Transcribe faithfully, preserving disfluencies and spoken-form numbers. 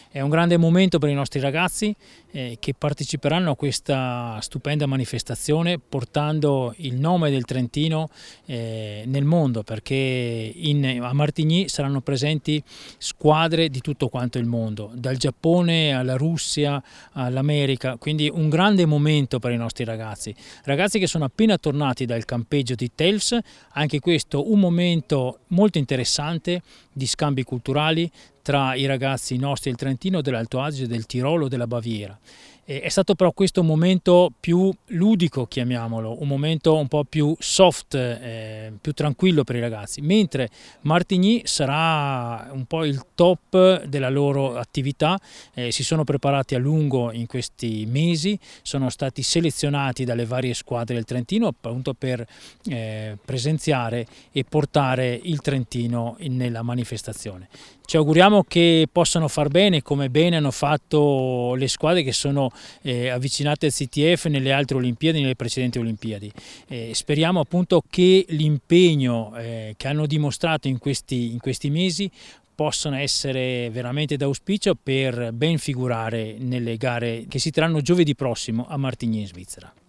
È un grande momento per i nostri ragazzi eh, che parteciperanno a questa stupenda manifestazione portando il nome del Trentino eh, nel mondo, perché in, a Martigny saranno presenti squadre di tutto quanto il mondo, dal Giappone alla Russia all'America, quindi un grande momento per i nostri ragazzi. Ragazzi che sono appena tornati dal campeggio di Tels, anche questo un momento molto interessante di scambi culturali tra i ragazzi nostri del Trentino, dell'Alto Adige, del Tirolo, della Baviera. È stato però questo un momento più ludico, chiamiamolo, un momento un po' più soft, eh, più tranquillo per i ragazzi, mentre Martigny sarà un po' il top della loro attività. Eh, si sono preparati a lungo in questi mesi, sono stati selezionati dalle varie squadre del Trentino appunto per eh, presenziare e portare il Trentino in, nella manifestazione. Ci auguriamo che possano far bene, come bene hanno fatto le squadre che sono eh, avvicinate al C T F nelle altre Olimpiadi, nelle precedenti Olimpiadi. Eh, speriamo appunto che l'impegno eh, che hanno dimostrato in questi, in questi mesi possano essere veramente d'auspicio per ben figurare nelle gare che si terranno giovedì prossimo a Martigny in Svizzera.